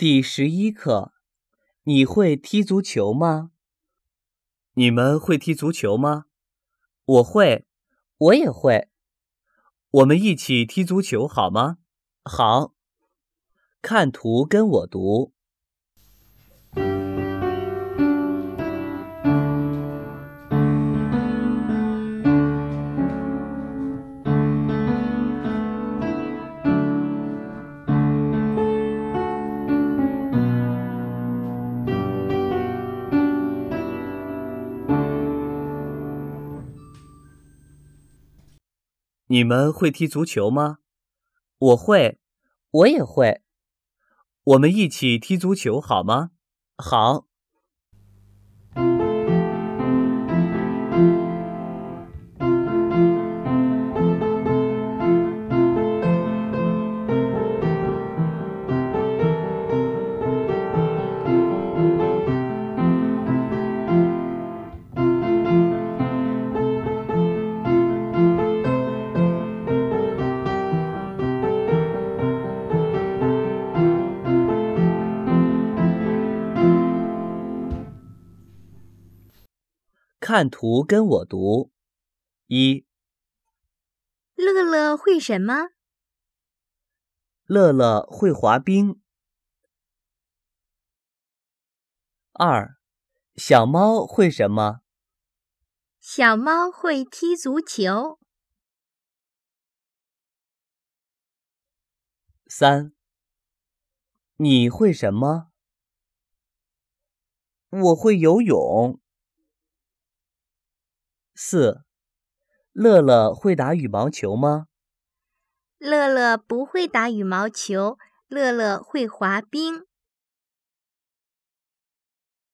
第11课，你会踢足球吗？你们会踢足球吗？我会，我也会。我们一起踢足球好吗？好。看图跟我读。你们会踢足球吗？我会，我也会。我们一起踢足球好吗？好。看图跟我读。1. 乐乐会什么？ 乐乐会滑冰。2. 小猫会什么？ 小猫会踢足球。 3. 你会什么？我会游泳。4. 乐乐会打羽毛球吗？ 乐乐不会打羽毛球，乐乐会滑冰。